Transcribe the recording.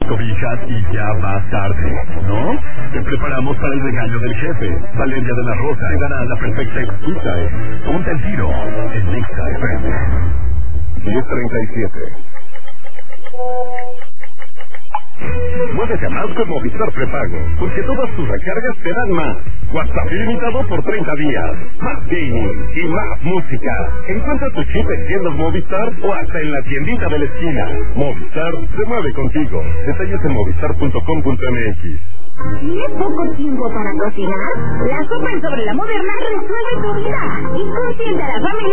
cobijas y ya vas tarde, ¿no? Te preparamos para el regaño del jefe. Valeria de la Rosa te dará la perfecta excusa. Ponte el tiro en Nexa FM. 10:37. Muévete a más con Movistar Prepago, porque todas tus recargas te dan más. WhatsApp ilimitado por 30 días. Más gaming y más música. Encuentra tu chip en tiendas Movistar o hasta en la tiendita de la esquina. Movistar se mueve contigo. Detalles en movistar.com.mx. ¿Tienes poco tiempo para cocinar? La sopa en Sobre la Moderna resuelve tu vida y consiente a la familia